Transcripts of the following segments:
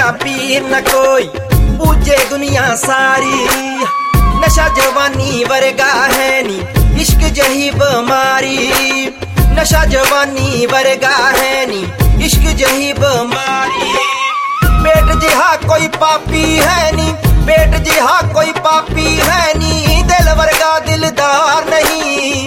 वर्गा पीर न कोई पूजे दुनिया सारी। नशा जवानी वर्गा है नी इश्क जही बीमारी। नशा जवानी वर्गा है नी इश्क जही बीमारी। पेट जिहा कोई पापी है नी, पेट जिहा कोई पापी है नी, दिल वर्गा दिलदार नहीं।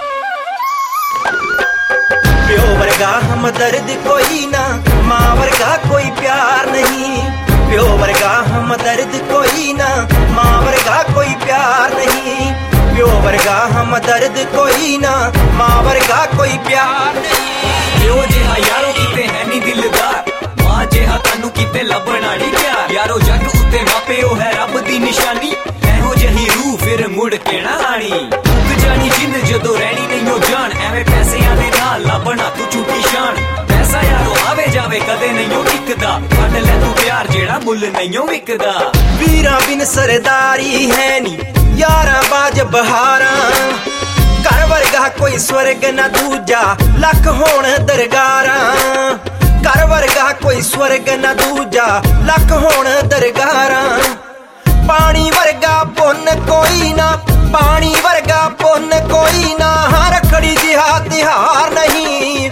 प्यो वर्गा हमदर्द कोई ना, माँ वर्गा कोई प्यार नहीं। प्यो वर्गा हमदर्द कोई ना, माँ वर्गा कोई प्यार नहीं। प्यो वर्गा हमदर्द कोई ना, माँ वर्गा कोई प्यार नहीं। प्यो जिहा यारो किते है नी दिलदार, माँ जिहा तानू किते लभना नी प्यार। यारो जग उत्ते मापियो है रब दी निशानी, एहो जही रूह फिर मुड़ के ना आनी। उग जानी जिंद जदों रहनी नहीं हो जान, एवें पैसियां दे नाल लभना तू झूठी शान। पैसा यारो आवे जावे कदे नहीं हो टिकदा, कड ले तू प्यार जेड़ा मुल नहीं हो विकदा। वीरां बिन सरदारी है नी यारा बाज बहारा, घर वर्गा कोई स्वर्ग न दूजा लख होण दरगारा। घर वर्गा कोई स्वर्ग न दूजा लख होण दरगारा। पानी वर्गा पुन्न कोई ना, पानी वर्गा पुन्न कोई ना, रखड़ी जिहा तिहार नहीं।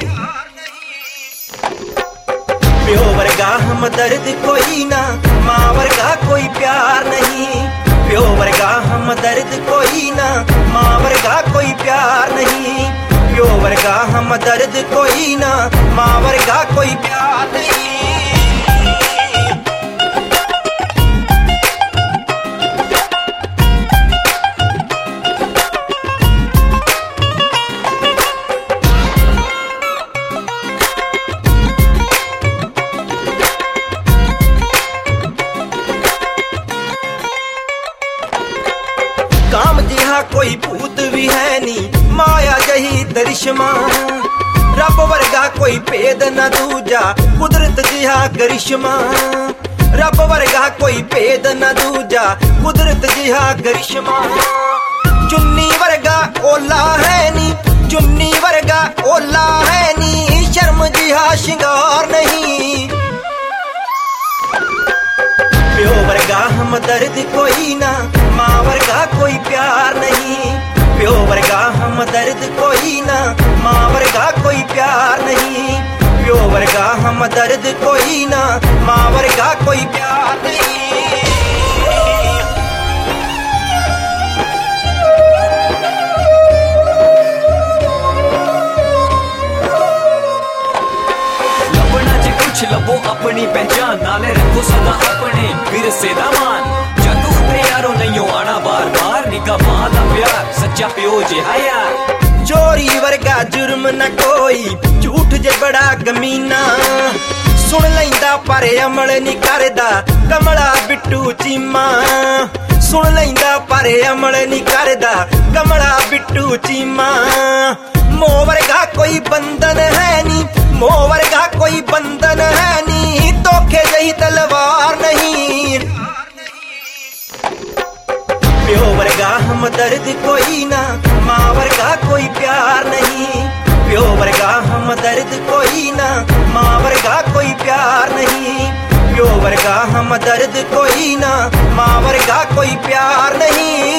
प्यो वर्गा हमदर्द कोई ना, माँ वर्गा कोई प्यार नहीं। प्यो वर्गा हमदर्द कोई ना, माँ वर्गा कोई प्यार नहीं। प्यो वर्गा हमदर्द कोई ना, माँ वर्गा कोई प्यार नहीं। काम जिहा कोई भूत भी है नी, माया जही दरिश्मा। रब वर्गा कोई भेद न दूजा, कुदरत जिहा करिश्मा। रब वर्गा कोई भेद न दूजा, कुदरत जिहा करिश्मा। चुन्नी वर्गा ओला है नी, चुन्नी वर्गा ओला है नी, शर्म जिहा शिंगार नहीं। प्यो वर्गा हमदर्द कोई ना, माँ वर्गा कोई प्यार नहीं। प्यो वर्गा हमदर्द कोई ना, माँ वर्गा कोई प्यार नहीं। प्यो वर्गा हमदर्द कोई ना, माँ वर्गा कोई प्यार नहीं। लबो अपनी पहचान, नाले रखो सदा अपने विरसे दा मान। जग उत्ते यारो नहीं हो आना बार बार, निका मां दा प्यार सच्चा प्यो जिहा यार। चोरी वर्गा जुर्म न कोई, झूठ जे बड़ा गमीना। सुन लैंदा पर अमल नहीं करदा, कमला बिट्टू चीमा। सुन लैंदा पर अमल नहीं करदा, कमला बिट्टू चीमा। मोह वर्गा कोई बंधन है नी, मोह वर्गा कोई बंधन है नी, धोखे जही तलवार नहीं। प्यो वर्गा हमदर्द कोई ना, माँ वर्गा कोई प्यार नहीं। प्यो वर्गा हमदर्द कोई ना, माँ वर्गा कोई प्यार नहीं। प्यो वर्गा हमदर्द कोई ना, माँ वर्गा कोई प्यार नहीं।